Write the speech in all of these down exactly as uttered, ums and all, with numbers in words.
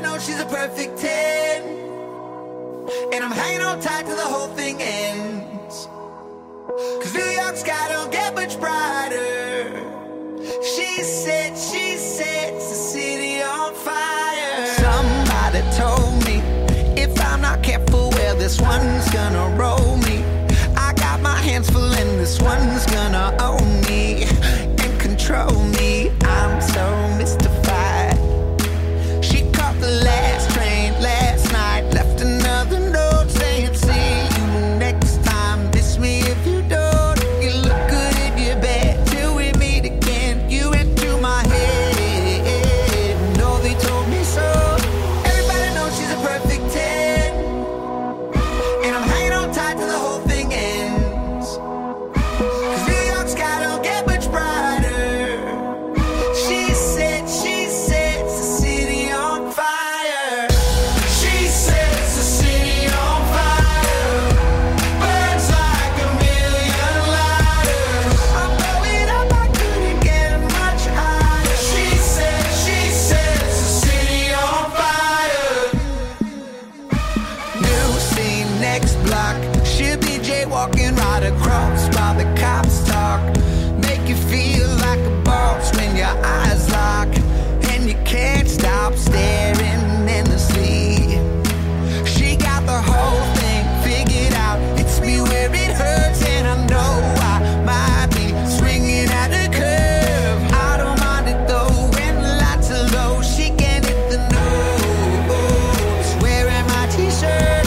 know she's a perfect ten, and I'm hanging on tight till the whole thing ends. Cause New York sky don't get much brighter. She said, she sets the city on fire. Somebody told me if I'm not careful, well, this one's gonna roll me. I got my hands full and this one's gonna own me and control me. I'm so mystified. She caught the last train last night, left another note saying, see you next time. Miss me if you don't. You look good in your bed till we meet again. You went through my head. No, they told me so. Everybody knows she's a perfect ten, and I'm hanging on tight till the whole thing ends. Cause New York sky don't get much brighter. She said, she sets the city on fire. She sets the city on fire. Burns like a million lighters. I'm blowing up, I couldn't get much higher. She said, she sets the city on fire. New scene, next block. She'll be jaywalking right across while the cops talk. Make you feel like a boss when your eyes lock, and you can't stop staring endlessly. She got the whole thing figured out. It's me where it hurts, and I know I might be swinging at the curve. I don't mind it though when the lights are low. She can hit the nose wearing my t-shirt.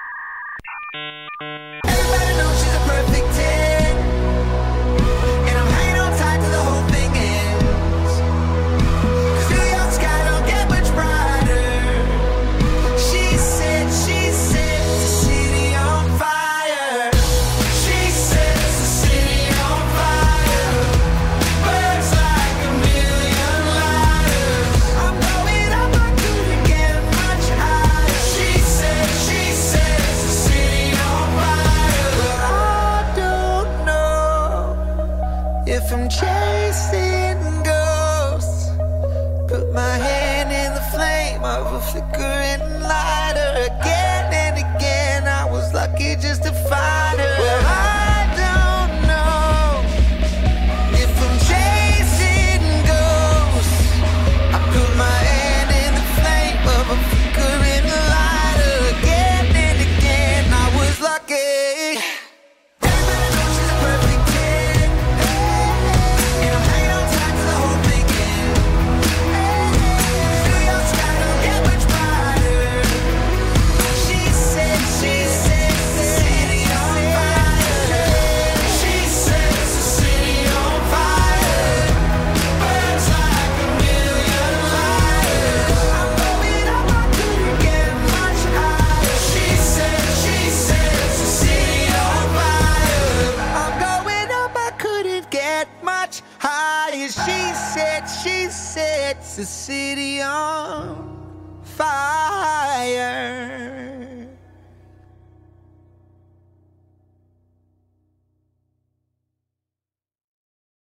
Everybody knows she's a perfect ten, and I'm hanging on tight till the whole thing ends. Cause New York sky don't get much brighter. She said, she sets the city on fire. She sets the city on fire. Burns like a million lighters. I'm blowing up, I couldn't get much higher. She said, she sets the city on fire. But I don't know if I'm chasing ghosts. Put my hand in the flame of a flickering lighter. Again and again, I was lucky just to find her. Well, I don't know if I'm chasing ghosts. I put my hand in the flame of a flickering lighter. Again and again, I was lucky. Everybody knows she's a perfect ten, and I'm hanging on tight till the whole thing ends. New York sky don't get much brighter. She said, she sets the city on fire. She sets the city on fire. Burns like a million lighters. I'm blowing up, I couldn't get much higher. She said, she sets the city on fire. I'm going up, I couldn't get much higher. She said, she sets the city on fire.